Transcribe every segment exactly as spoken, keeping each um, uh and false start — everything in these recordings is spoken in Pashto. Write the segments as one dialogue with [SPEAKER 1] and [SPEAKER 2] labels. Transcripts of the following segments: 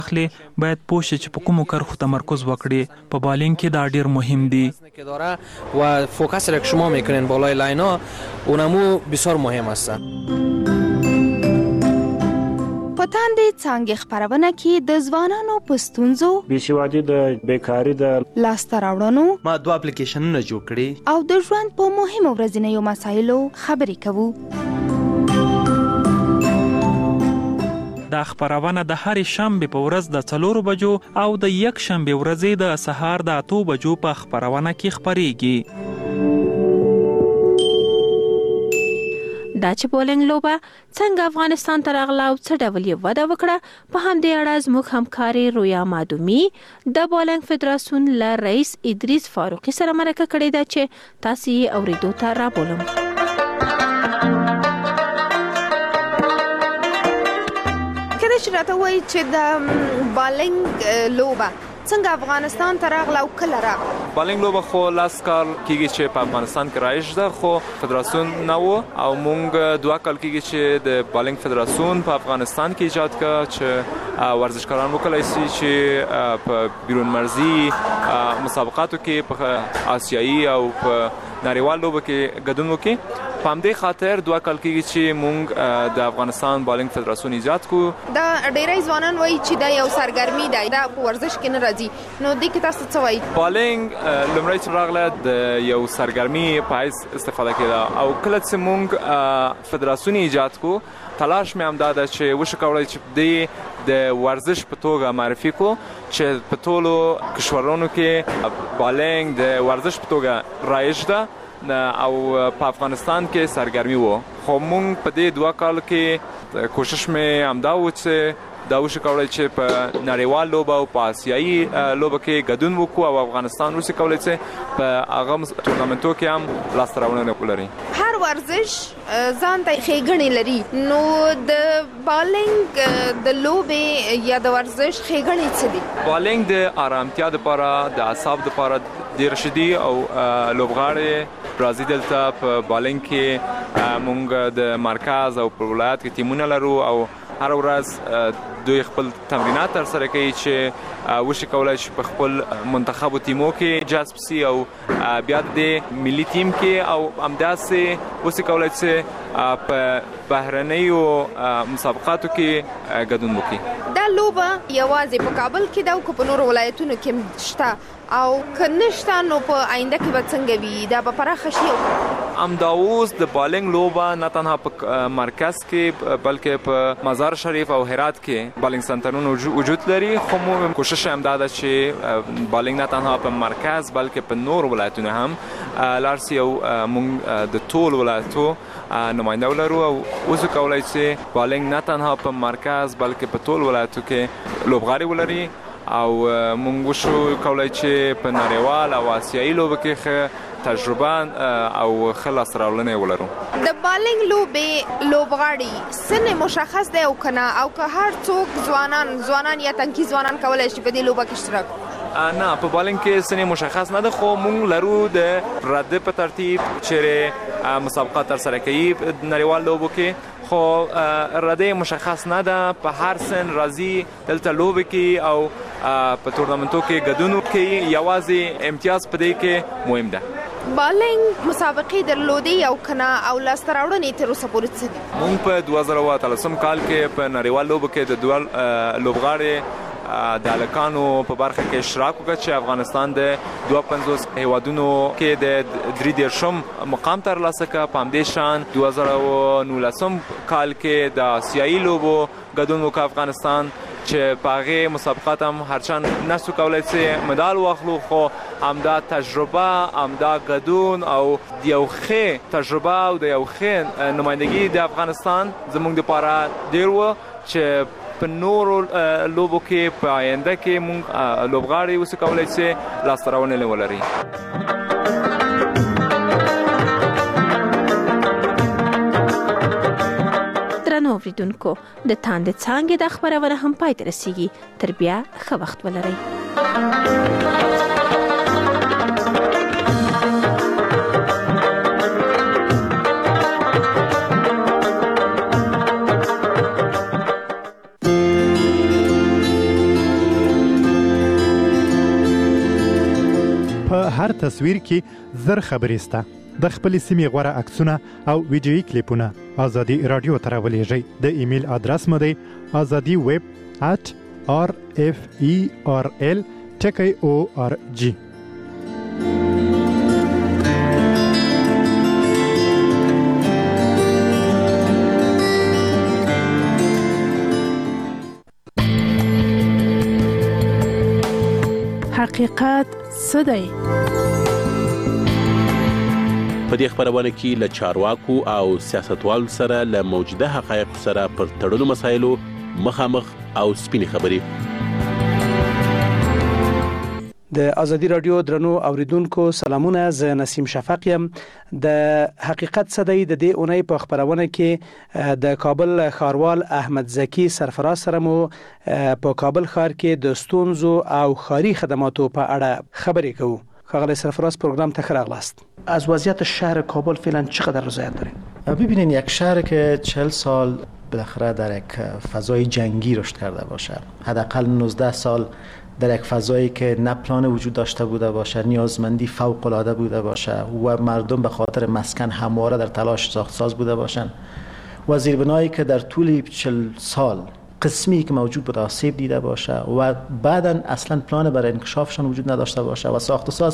[SPEAKER 1] اخلي باید پوه شي چې په کومو کرښو تمرکز وکړي. په بالینګ کې دا ډیر مهم دی
[SPEAKER 2] و فوکس را که شما میکنین بالای لاینا اونمو بسیار مهم است.
[SPEAKER 3] په تاندې څانګې خپرونه کې د ځوانانو په ستونزو،
[SPEAKER 4] بېسوادي د بیکاري د لاسته راوړنو،
[SPEAKER 5] ما دوه اپلیکیشنونه جوړ کړي
[SPEAKER 3] او د ژوند په مهمو ورځنیو مسایلو خبرې کوو.
[SPEAKER 1] دا خپرونه د هرې شنبې په ورځ د څلورو بجو او د یک شنبې ورځې د سهار د اتو بجو په خپرونه کې خپریږي.
[SPEAKER 6] دا چې بولینګ لوبه څنګه افغانستان ته راغله او څه ډول یې وده وکړه، په همدې اړه زموږ همکارې رویا مادومي د بولینګ فدراسیون له رئیس ادریس فاروقي سره مرکه کړې ده چې تاسو یې اورېدو ته رابولم.
[SPEAKER 3] کله چې راته وایي چې د بالینګ لوبه څنګه افغانستان ته راغله او کله راغله؟
[SPEAKER 7] بالینګ لوبه خو لاس کال کېږي چې په افغانستان کې رایج ده، خو فدراسیون نه و او مونږ دوه کال کېږي چې د بالینګ فدراسیون په افغانستان کې ایجاد کړ چې ورزشکاران وکولای شي چې په بیرون مرزي مسابقاتو کې په آسیایي او په نړیوال لوبو کې ګډون وکړي. په همدې خاطر دوه کال کېږي چې مونږ د افغانستان بالینګ فدراسیون ایجاد کړو.
[SPEAKER 3] دا ډېری ځوانان وایي چې دا یو سرګرمي ده، دا په ورزش کې نه راځي، نو دې کې تاسو څه وایي؟
[SPEAKER 7] بالینګ لومړی چې راغله د یو سرګرمي په حیث استفاده کېده او کله چې مونږ فدراسیون ایجاد کړو تلاش مې همدا ده چې وشو کولی چې دې د ورزش په توګه معرفي کړو چې په ټولو کشورونو کې بالینګ د ورزش په توګه رایج ده او په افغانستان کې سرګرمي وو. خو مونږ په دې دوه کال کې کوشش مې همدا و چې دا وشو کولی چې په نړیوال لوبه او په آسیایي لوبه کې ګډون وکړو او افغانستان وشو کولی چې په هغه تورنمنټو کې هم لاسته راوړنه ولري.
[SPEAKER 3] هر ورزش ځان ته ښېګڼې لري، نو د بالینګ د لوبې یا د ورزش ښېګڼې څه دي؟
[SPEAKER 7] بالینګ د آرامتیا دپاره، د اعصاب دپاره ډېر ښه دي او لوبغاړي راځي دلته په بالینګ کې مونږ د مرکز او په ولایت کې ټیمونه لرو او هر ورځ دوی خپل تمرینات ترسره کوي چې وشي کولی شي په خپل منتخبو ټیمو کې جذب سي او بیا د ملي ټیم کې او همداسې وشي کولی چې په بهرنیو مسابقاتو کې ګډون وکړي.
[SPEAKER 3] دا لوبه یوازې په کابل کې ده او که په نورو ولایتونو کې شته او که نشته نو په آینده کې به څنګه وي؟ دا به پراخه شي؟
[SPEAKER 7] همدا اوس د بالینګ لوبه نه تنها په مرکز کې بلکې په مزار شریف او هرات کې بالینګ سنټرونه وجود لري، خو مو کوشش همدا ده چې بالینګ نه تنها په مرکز بلکې په نور ولایتونو هم لاړ سي او موږ د ټول ولایتو نماینده ولرو او اوس کولی چې بالینګ نه تنها په مرکز بلکې په ټول ولایتو کې لوبغاړي ولري او مونږ وشو کولی چې په نړیوال او آسیایي لوبه کې ښه تجربه او ښه لاسته راوړنې ولرو.
[SPEAKER 3] د بالینګ لوبې لوبغاړي سن مشخص دی او که نه، او که هر څوک ځوانان ځوانان یا تنکي ځوانان کولی شي په دې لوبه کې اشتراک وکړي؟
[SPEAKER 7] نه، په بالینګ کې سن مشخص نه ده، خو مونږ لرو د رده په ترتیب چیرې مسابقات ترسره کوي نړیوال لوبو کې، خو رده مشخص نه ده، په هر سن راځي دلته لوبې کوي او په تورنمنټو کې ګډون کوي. یوازې امتیاز په دې کې مهم ده.
[SPEAKER 3] بالینګ مسابقې درلودې او که نه او لاسته راوړنې تر اوسه پورې څه دي؟
[SPEAKER 7] مونږ په دوه زره اتلسم کال کې په نړیوال لوبو کې د دوه لوبغاړي د هلکانو په برخه کې اشتراک وکړ چې افغانستان د دوه پنځوس هیوادونو کې د درې دېرشم مقام ترلاسه کړ. په همدې شان دوه زره نولسم کال کې د آسیایي لوبو ګډون وکړ افغانستان چې په هغې مسابقات هم هرچند نسو کولی چې مډال واخلو، خو همدا تجربه، همدا ګډون او د یو ښې تجربه او د یو ښې نمایندګي د افغانستان زموږ دپاره ډېر و چې په نورو لوبو کې په آینده کې مونږ لوبغاړي اوس کولی چې لاسته راوړنې ولري.
[SPEAKER 6] درنو اوریدونکو، د تاندې څانګې د خپرونه هم پای ته رسیږي. تر بیا ښه وخت ولرئ.
[SPEAKER 8] هر تصویر کې زر خبرې سته. د خپل سیمې غوره عکسونه او ویډیویي کلیپونه آزادي رادیو ته راولېږئ. د ایمیل ادرس مو دی آزادي ویب at r f e r l ټکی او ار جی.
[SPEAKER 9] حقیقت څه دی؟
[SPEAKER 10] په دې خبرونه کې له چارواکو او سیاستوالو سره له موجوده حقایق سره پر تړلو مسایلو مخامخ او سپینې خبرې.
[SPEAKER 11] د ازادي رادیو درنو اوریدونکو سلامونه، زه نسیم شفق یم. د حقیقت څه دی د دې اونۍ په خبرونه کې د کابل ښاروال احمد زکی سرفراز سره مو په کابل ښار کې د ستونزو او ښاري خدماتو په اړه خبرې کوو. ښاغلی سرفراز پروگرام ته ښه راغلاست. از وضعیت شهر کابل فعلا چقدر رضایت دارید؟
[SPEAKER 5] ببینید یک شهر که چهل سال بالاخره در یک فضای جنگی رشد کرده باشه، حداقل نوزده سال در یک فضایی که نه پلان وجود داشته بوده باشه، نیازمندی فوق العاده بوده باشه و مردم به خاطر مسکن همواره در تلاش ساختساز بوده باشن و زیربنایی که در طول چهل سال قسمی که موجود بود آسیب دیده باشه و بعداً اصلا پلان برای انکشافشان وجود نداشته باشه و ساختساز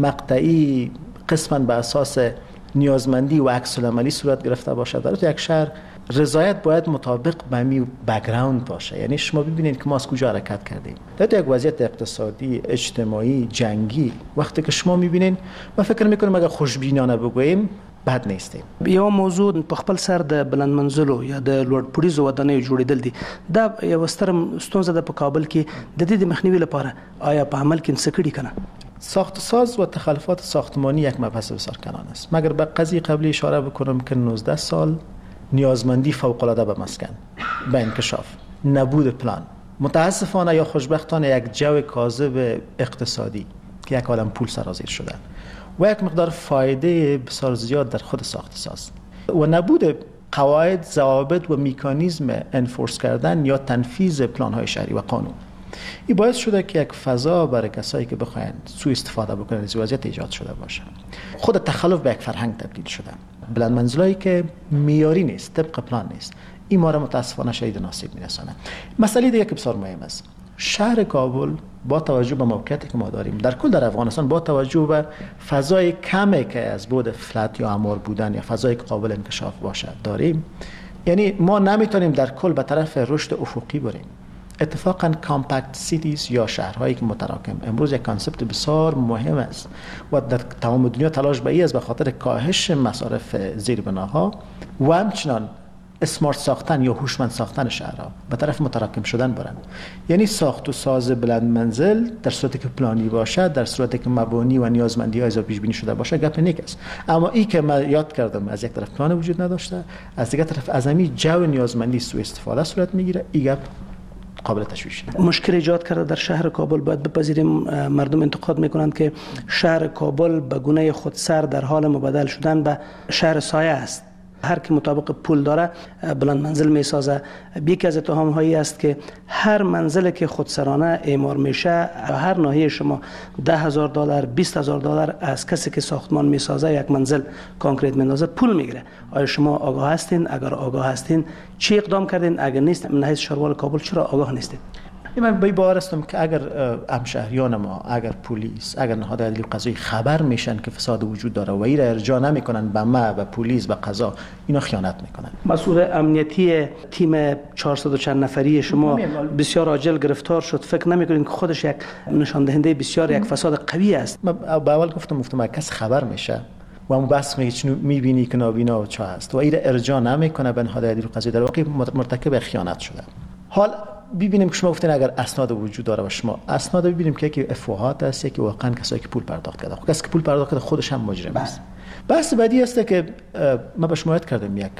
[SPEAKER 5] مقطعی قسماً به اساس نیازمندی و عکس العملی صورت گرفته باشه، در یک شهر رضایت باید مطابق به می بک‌گراند باشه. یعنی شما ببینید که ما از کجا حرکت کردیم. در یک وضعیت اقتصادی، اجتماعی، جنگی وقتی که شما میبینین، ما فکر میکنیم اگر خوشبینانه بگوییم بد نیستیم.
[SPEAKER 11] یو موضوع په خپل سر د بلند منزلو یا د لوړ پوړیزو ودانیو جوړیدل دي. دا یو ستر ستونزه ده په کابل کې. د دې د مخنیوي لپاره آیا په عمل کې څه کړي کنه؟
[SPEAKER 5] ساختساز و تخلفات ساختمانی یک مبحث بسیار کنان است. مگر به قضیه قبلی اشاره بکنم که نوزده سال نیازمندی فوق العاده به مسکن، به انکشاف، نبود پلان، متاسفانه یا خوشبختانه یک جو کاذب اقتصادی که یک عالم پول سرازیر شده و یک مقدار فایده بسیار زیاد در خود ساختساز و نبود قواعد، ضوابط و مکانیزم انفورس کردن یا تنفیذ پلان‌های شهری و قانون، این باعث شده که یک فضا برای کسایی که بخواین سوء استفاده بکنن از وضعیت ایجاد شده باشه. خود تخلف به یک فرهنگ تبدیل شده. بلند منزلایی که معیاری نیست، طبق پلان نیست، این ما را متاسفانه شدید آسیب میرسانه. مسئله دیگه که بسیار مهم است، شهر کابل با توجه به موقعیتی که ما داریم در کل در افغانستان، با توجه به فضای کمی که از بود فلت یا امار بودن یا فضای که قابل انکشاف باشه داریم، یعنی ما نمیتونیم در کل به طرف رشد افقی بریم. اتفاقا کامپکت سیتیز یا شهرهایی که متراکم امروز یک کانسپت بسیار مهم است و در تمام دنیا تلاش به این است به خاطر کاهش مصارف زیربناها و همچنان اسمارت ساختن یا هوشمند ساختن شهرها به طرف متراکم شدن برند. یعنی ساخت و ساز بلند منزل در صورتی که پلانی باشد، در صورتی که مبانی و نیازمندی ها پیش بینی شده باشه، گپ نیک است. اما این که من یاد کردم از یک طرف پلان وجود نداشته، از دیگر طرف از همین جو نیازمندی سوء استفاده صورت میگیره، این گپ قابل تشویش.
[SPEAKER 11] مشکل ایجاد کرده در شهر کابل. باید بپذیریم مردم انتقاد میکنند که شهر کابل به گونه خودسر در حال مبادله شدن به شهر سایه است. هر کی مطابق پول داره بلند منزل میسازه. یکی از اتهام هایی است که هر منزل که خودسرانه اعمار میشه، هر ناحیه شما ده هزار دلار، بیست هزار دلار از کسی که ساختمان میسازه یک منزل کانکریت میندازه پول میگیره. آیا شما آگاه هستین؟ اگر آگاه هستین چی اقدام کردین؟ اگر نیست، من حیث شهروال کابل چرا آگاه نیستین؟
[SPEAKER 5] من به باور هستم که اگر همشهریان ما، اگر پلیس، اگر نهاد عدلی و قضایی خبر میشن که فساد وجود داره و این را ارجاع نمیکنن به ما، به پلیس، به قضا، اینا خیانت میکنن.
[SPEAKER 11] مسئول امنیتی تیم چهارصد و چند نفری شما بسیار عاجل گرفتار شد. فکر نمیکنین که خودش یک نشان دهنده بسیار یک فساد قوی است؟
[SPEAKER 5] من به اول گفتم گفتم کس خبر میشه و اون بس میبینی که نابینا و چه هست و این را ارجاع نمیکنه به نهاد عدلی و قضایی، در واقع مرتکب خیانت شده. حال ببینیم که شما گفتین اگر اسناد وجود داره و شما اسناد ببینیم که یکی افواهات است، یکی واقعا کسایی که پول پرداخت کرده. خب کسی که پول پرداخت کرده خودش هم مجرم است. بحث بعدی است که ما به شما یاد کردم یک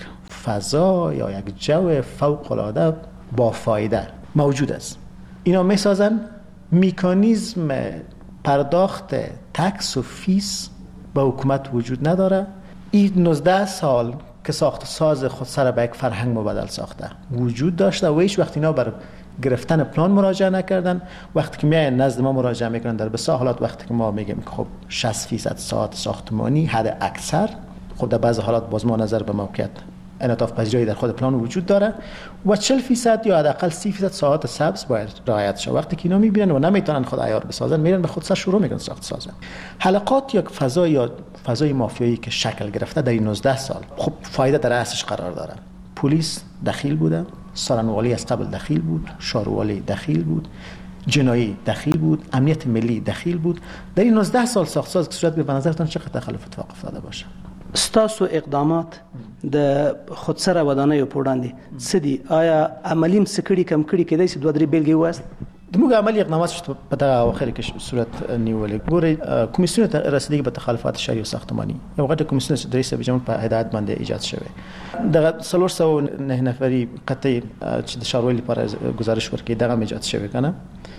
[SPEAKER 5] فضا یا یک جو فوق العاده با فایده موجود است. اینا میسازن مکانیزم پرداخت تکس و فیس به حکومت وجود نداره. این نوزده سال که ساخت ساز خود سر به یک فرهنگ مبادل ساخته وجود داشته و هیچ وقت اینا بر گرفتن پلان مراجعه نکردن. وقتی که میاین نزد ما مراجعه میکنن در بسیار حالات وقتی که ما میگیم خب شصت فیصد ساعت ساختمانی حد اکثر، خب در بعضی حالات باز ما نظر به موقعیت انعطاف پذیری در خود پلان وجود داره و چهل فیصد یا حداقل سی فیصد ساعت سبز باید رعایت شه. وقتی که اینا میبینن و نمیتونن خود عیار بسازن میرن به خود سر شروع میکنن ساخت سازن. حلقات یا فضا یا فضای مافیایی که شکل گرفته در این نوزده سال خب فایده در اصلش قرار داره. پلیس دخیل بوده، سالنوالی از قبل دخیل بود، شاروالی دخیل بود، جنایی دخیل بود، امنیت ملی دخیل بود. در این نوزده سال ساختساز که صورت به نظرتان چقدر تخلف اتفاق افتاده باشه؟
[SPEAKER 11] ستاسو اقدامات د خودسره ودانیو په وړاندې څه دي؟ آیا عملي م څه کړي کم کړي کېدای شي دوه درې بېلګې ووایاست؟
[SPEAKER 5] موږ عملي اقدامات چې په دغه اواخر کې صورت نیولې. ګورئ کمیسیون رسیدگی به تخلفات شهری و ساختمانی یو غټه کمیسیون چې رئیس بجمهور په هدایت باندې ایجاد شوی، دغه څلور سوه نه نفري قطعي چې د ښاروالۍ لپاره ګزارش ورکړي دغه ایجاد شوی کنه.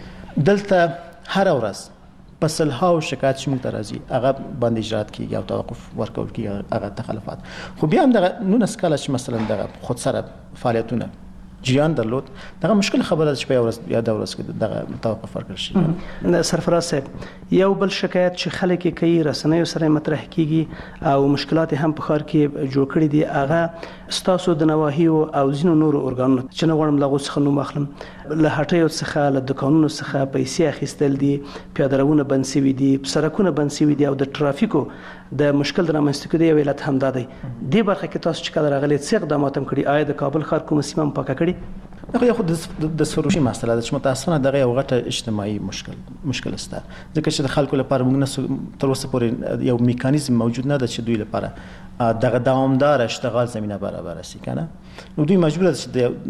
[SPEAKER 5] دلته هر ورځ پسلها و شکایت چې موږ ته راځي هغه باندې اجرات کیږي او توقف ورکول کیږي هغه تخلفات. خو بیا هم دغه نونس کاله چې مثلا دغه خودسره فعالیتونه جریان درلود، دغه مشکل خبره ده چې په یو ورځ یا د ورځ کې دغه توقف ورکړل شي.
[SPEAKER 11] سرفراز صاحب، یو بل شکایت چې خلک یې کوي رسنیو سره مطرح کیږي او مشکلات هم په ښار کې جوړ کړي دي، هغه ستاسو د نواحیو او ځینو نورو ارګانونو چې نه غواړم له هغو څخه نوم اخلم، له هټیو څخه له دوکانونو څخه پیسې اخیستل دي، پیاده روونه بند سوي دي، سړکونه بند سوي دي او د ټرافیکو د مشکل د رامنځته کېدو یو علت همدا دی. دې برخه کې تاسو چې کله راغلي څه اقدامات هم کړي؟ آیا د کابل ښار کومه سیمه هم پاکه کړې؟
[SPEAKER 5] دغه خو د سروشي مسله ده چې متاسفانه دغه یو غټه اجتماعي مشکل مشکل است، ځکه چې د خلکو لپاره موږ تر اوسه پورې یو میکانیزم موجود نه ده چې دوی لپاره دغه دوامدار اشتغال زمینه برابر شي کنه. نو دوی مجبور دي چې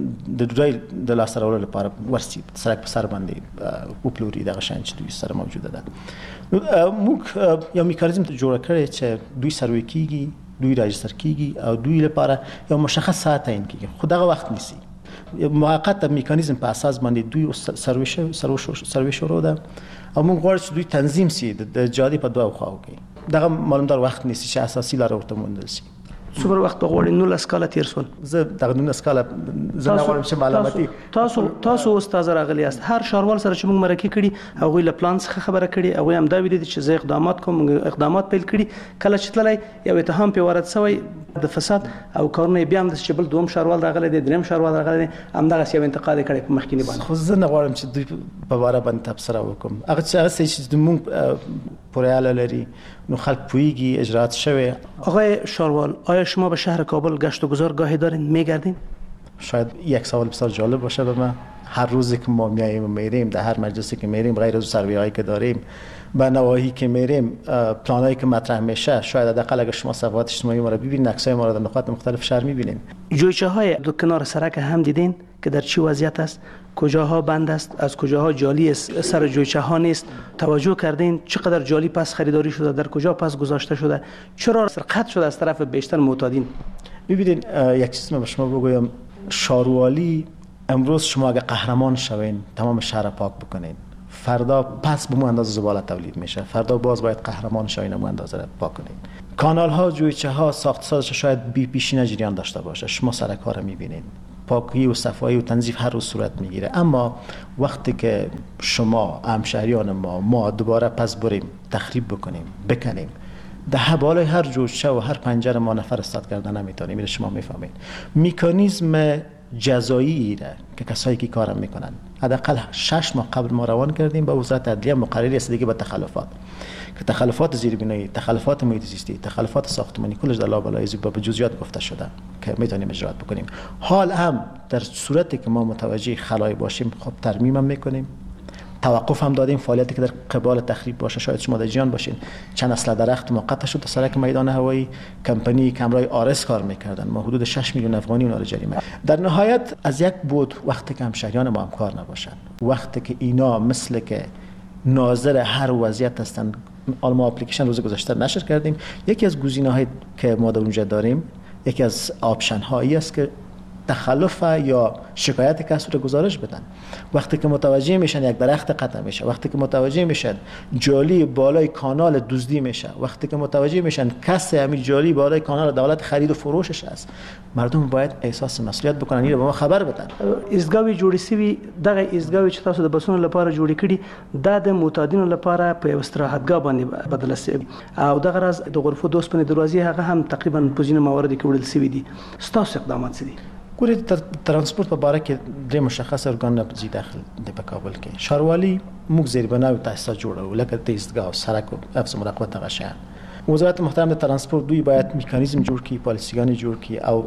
[SPEAKER 5] د دوی د لاسته راوړلو لپاره ورسي سرک په سر باندې وپلوري دغه شان چې دوی سره موجوده ده. نو موږ یو میکانیزم جوړ کړی چې دوی سروي کیږي، دوی راجستر کیږي او دوی لپاره یو مشخص ساعت تعیین کیږي. خو دغه وخت نیسي موقت میکانیزم په اساس باندې دوی سروي سروي شروع ده او موږ غواړو چې دوی تنظیم سي د جادي په دوه خواو کې. دغه معلومدار وخت نیسي چې اساسي لاره ورته موندل سي.
[SPEAKER 11] څومره وخت به غواړئ؟ نولس کاله تېر شول.
[SPEAKER 5] زه دغه نولس کاله زه نه غواړم چې معلوماتي
[SPEAKER 11] تاسو تاسو اوس تازه راغلي یاست. هر ښاروال سره چې موږ مرکه کړي هغوی له پلان څخه خبره کړي، هغوی هم دا ویلي دي چې زه اقدامات کوم، اقدامات پیل کړي. کله چې تللی یو اتهام پې وارد شوی د فساد او کارونه بیا هم داسې چې بل دوم ښاروال راغلی دی، درېیم ښاروال راغلی دی، همدغسې یو انتقاد یې کړی په مخکیني باندې.
[SPEAKER 5] خو زه نه غواړم چې دوی په باره باندې تبصره وکړم. هغه چې هغه چې موږ پورې اړه لري نو خلک پوهیږي اجرات شوی.
[SPEAKER 11] آقای شاروال، آیا شما به شهر کابل گشت و گذار گاهی دارین میگردین؟
[SPEAKER 5] شاید یک سوال بسیار جالب باشه به من. هر روزی که ما میاییم و میریم در هر مجلسی که میریم، غیر از سروی هایی که داریم به نواحی که میریم، پلان هایی که مطرح میشه، شاید حداقل اگر شما صفحات اجتماعی ما رو ببینید عکسای ما رو در نقاط مختلف شهر میبینیم.
[SPEAKER 11] جویچه های دو کنار سرک هم دیدین که در چه وضعیت است؟ کجاها بند است، از کجاها جالی است، سر جویچه ها نیست؟ توجه کردین چقدر جالی پس خریداری شده، در کجا پس گذاشته شده، چرا سرقت شده از طرف بیشتر معتادین؟
[SPEAKER 5] ببینید یک چیز من به شما بگویم، شاروالی امروز شما اگه قهرمان شوین تمام شهر پاک بکنین، فردا پس به مو اندازه زباله تولید میشه، فردا باز باید قهرمان شوین مو اندازه را پاک کنین. کانال ها، جویچه ها، ساخت سازش شاید بی پیشینه جریان داشته باشه، شما سرک ها رو میبینین، پاکی و صفایی و تنظیف هر روز صورت میگیره. اما وقتی که شما همشهریان ما ما دوباره پس بریم تخریب بکنیم، بکنیم، ده بالای هر جوجه و هر پنجره ما نفر استاد کردن نمیتونیم. میره شما میفهمید میکانیزم جزایی را که کسایی که کارم میکنن حداقل شش ماه قبل ما روان کردیم به وزارت عدلیه مقرری رسیدگی به تخلفات، که تخلفات زیربنایی، تخلفات محیط زیستی، تخلفات ساختمانی کلش در لابلای به جزئیات گفته شده که میتونیم اجرات بکنیم. حال هم در صورتی که ما متوجه خلای باشیم خب ترمیم هم میکنیم، توقف هم دادیم فعالیتی که در قبال تخریب باشه. شاید شما در جیان باشین چند اصل درخت ما قطع شد تا سرک میدان هوایی، کمپانی کمرای آرس کار میکردن، ما حدود شش میلیون افغانی اونا رو جریمه. در نهایت از یک بود وقتی که همشهریان ما هم کار نباشن، وقتی که اینا مثل که ناظر هر وضعیت هستن، ما اپلیکیشن روز گذشته نشر کردیم. یکی از گزینه‌هایی که ما در اونجا داریم، یکی از آپشن هایی است که تخلف یا شکایت کسی رو گزارش بدن. وقتی که متوجه میشن یک درخت قطع میشه، وقتی که متوجه میشن جالی بالای کانال دزدی میشه، وقتی که متوجه میشن کسی همین جالی بالای کانال دولت خرید و فروشش است، مردم باید احساس مسئولیت بکنن، این رو به ما خبر بدن.
[SPEAKER 11] ایستگاه جوړی سوي دغه ایستگاه چې تاسو د بسونو لپاره جوړی کړي د معتادینو لپاره په استراحتګاه باندې بدل شي او دغه راز د غرفو د اوسپنې دروازې هغه هم تقریبا په ځینو مواردو کې وړل شوي دي. ستاسو اقدامات څه دي؟
[SPEAKER 5] ګورې ترانسپورت په باره کې درې مشخص ارګان نفوذي داخل دی په کابل کې. ښاروالي موږ زیربنا او تاسیسات جوړو لکه د ایستگاه او سړک او حفظ مراقبت هغه شیان. وزارت محترم د ترانسپورت دوی باید میکانیزم جوړ کړي، پالیسیګانې جوړ کړي او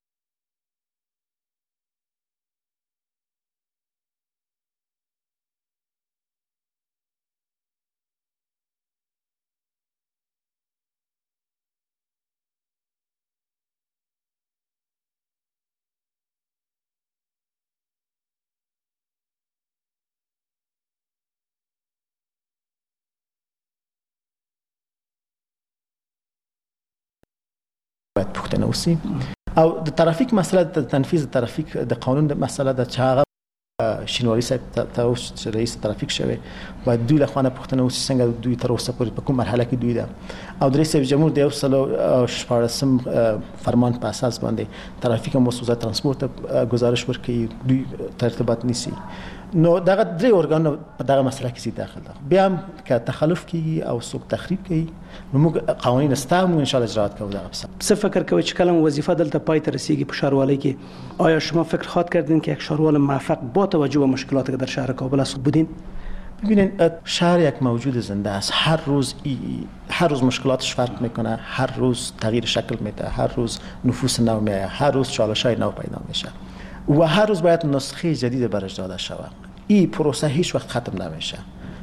[SPEAKER 5] باید پوښتنه وشي او د ترافیک مسله د تنفیذ ترافیک د قانون د مسله د چاغه شینواری صاحب ته اوس رئیس ترافیک شوی باید دوی له خوانه پوښتنه وشي څنګه دوی تر اوسه پورې په کوم مرحله کې دوی ده او د رئیس جمهور د یو سلو شپاړسم فرمان په اساس باندې ترافیک او وزارت ترانسپورت گزارش ورکړي دوی ترتیبات نیسي. نو دغه درې ارګان په دغه مسله کې داخل ده. بیا هم که تخلف کیږي او څوک تخریب کوي نو موږ قوانین استا موږ ان شاء الله اجرات کوو. دغه څه
[SPEAKER 11] فکر کوي چې کلم وظیفه دلته پای ته رسیږي په ښاروالۍ کې، آیا شما فکر خواهد کردین که یک ښاروال موفق با توجه به مشکلاتی که در شهر کابل است بودین؟
[SPEAKER 5] ببینین شهر یک موجود زنده است، هر روز ای هر روز مشکلاتش فرق میکنه، هر روز تغییر شکل میده، هر روز نفوس نو میاد، هر روز چالش‌های نو پیدا میشه و هر روز باید نسخه جدید برش داده شود. این پروسه هیچ وقت ختم نمیشه.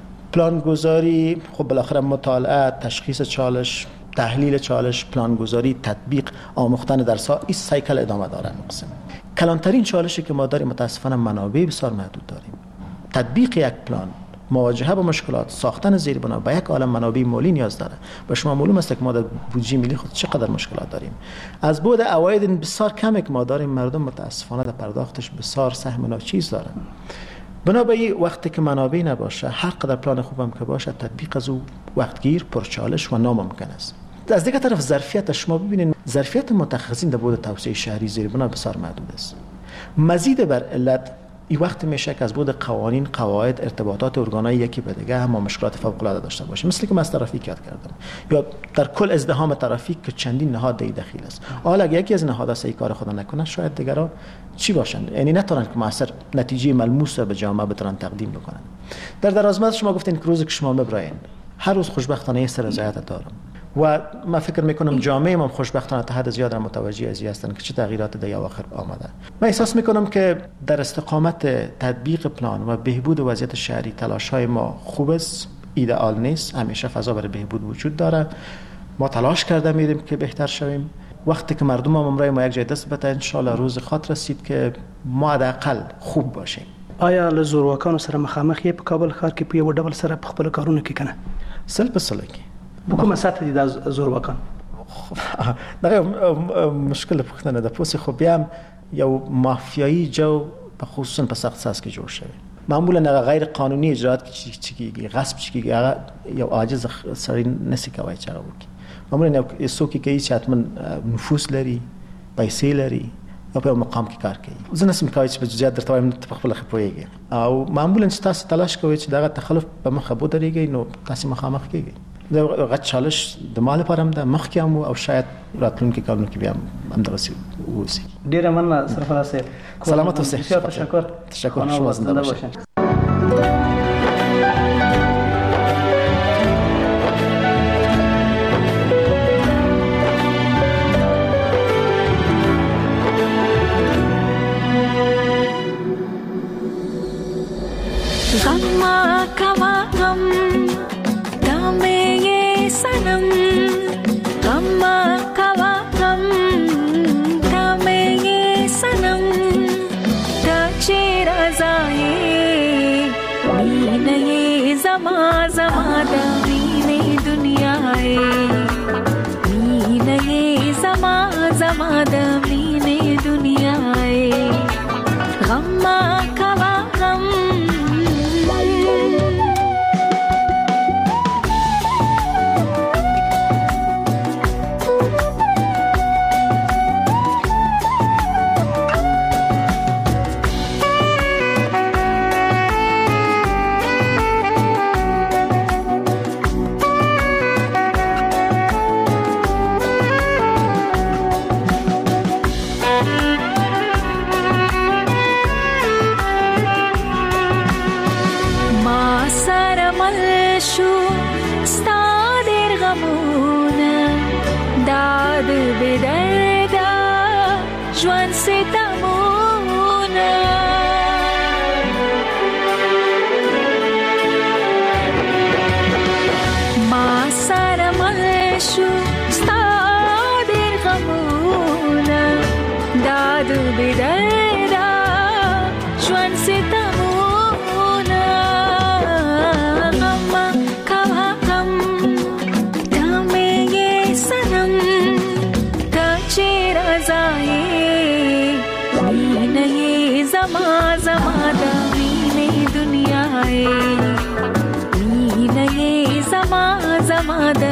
[SPEAKER 5] پلانگذاری خب بالاخره مطالعه، تشخیص چالش، تحلیل چالش، پلانگذاری، تطبیق، آموختن درس‌ها، این سایکل ادامه داره. مقسم کلانترین چالشی که ما داریم متاسفانه منابع بسیار محدود داریم. تطبیق یک پلان، مواجهه با مشکلات، ساختن زیربنا با یک عالم منابع مالی نیاز داره. به شما معلوم است که ما در بودجه ملی خود چقدر مشکلات داریم. از بود عواید بسیار کمی که ما داریم، مردم متاسفانه در پرداختش بسیار سهم ناچیز دارن. بنابراین وقتی که منابع نباشه، هر قدر پلان خوبم که باشه، تطبیق از او وقتگیر، پرچالش و ناممکن است. از دیگه طرف ظرفیت شما ببینید، ظرفیت متخصصین در بود توسعه شهری زیربنا بسیار محدود است. مزید بر علت این وقت میشه که از بود قوانین، قواعد، ارتباطات ارگان‌های یکی به دیگه هم مشکلات فوق‌العاده داشته باشه. مثل که من از ترافیک یاد کردم یا در کل ازدحام ترافیک که چندین نهاد در دخیل است. حالا اگه یکی از نهادها این کار خود نکنه، شاید دیگران چی باشن؟ یعنی نتونن که موثر نتیجه ملموس به جامعه بتونن تقدیم بکنن. در درازمد شما گفتین که روزی که شما ببراین، هر روز خوشبختانه یه سر رضایت دارم و من فکر میکنم جامعه ما خوشبختانه تا حد زیاد متوجه ازی هستن که چه تغییرات در اواخر آمده. من احساس میکنم که در استقامت تطبیق پلان و بهبود وضعیت شهری تلاش‌های ما خوب است، ایدئال نیست، همیشه فضا برای بهبود وجود داره. ما تلاش کرده میریم که بهتر شویم. وقتی که مردم هم امرای ما یک جای دست بده، ان شاء الله روز خاط رسید که ما حداقل خوب باشیم.
[SPEAKER 11] آیا له زورواکانو سره مخامخ یې په کابل ښار کې په یو ډول سره په خپل کارونو کې کنه؟
[SPEAKER 5] سل په سل کې
[SPEAKER 11] په کومه سطح دي د زورواکان؟
[SPEAKER 5] دغه مشکل پوښتنه ده. پوسې خو بیا هم یو مافیایی جو په خصوصا په سخت ساس کې جوړ شوی. معمولا هغه غیر قانوني اجرات چې کیږي، غصب چې کیږي، هغه یو عاجز سړی نسی کوي چې هغه وکړي. معمولا یو څوک کوي چې حتما نفوذ لري، پیسې لري او په مقام کې کار کوي. زه نسم کوي چې په جزئیات درته وایم، ته په خپل خپويږي او معمولا چې تاسو تلاش کوئ چې دغه تخلف په مخه بودريږي، نو تاسو مخامخ کیږي. دا غټ چالش د مال لپاره هم ده، مخکې هم او شاید راتلونکي کارونو کې بیا هم دغسې ووسي.
[SPEAKER 11] ډېره مننه سرفراز صاحب.
[SPEAKER 5] سلامت اوسئ.
[SPEAKER 11] تشکر.
[SPEAKER 5] تشکر. شما زنده باشید.
[SPEAKER 12] غم کوا غم دامه یہ سنم، غم کوا غم دامه یہ سنم، داچی رضای مینه یہ زما زما دامین دنیای، مینه یہ زما زما دامین دنیای. غم کوا غم Mother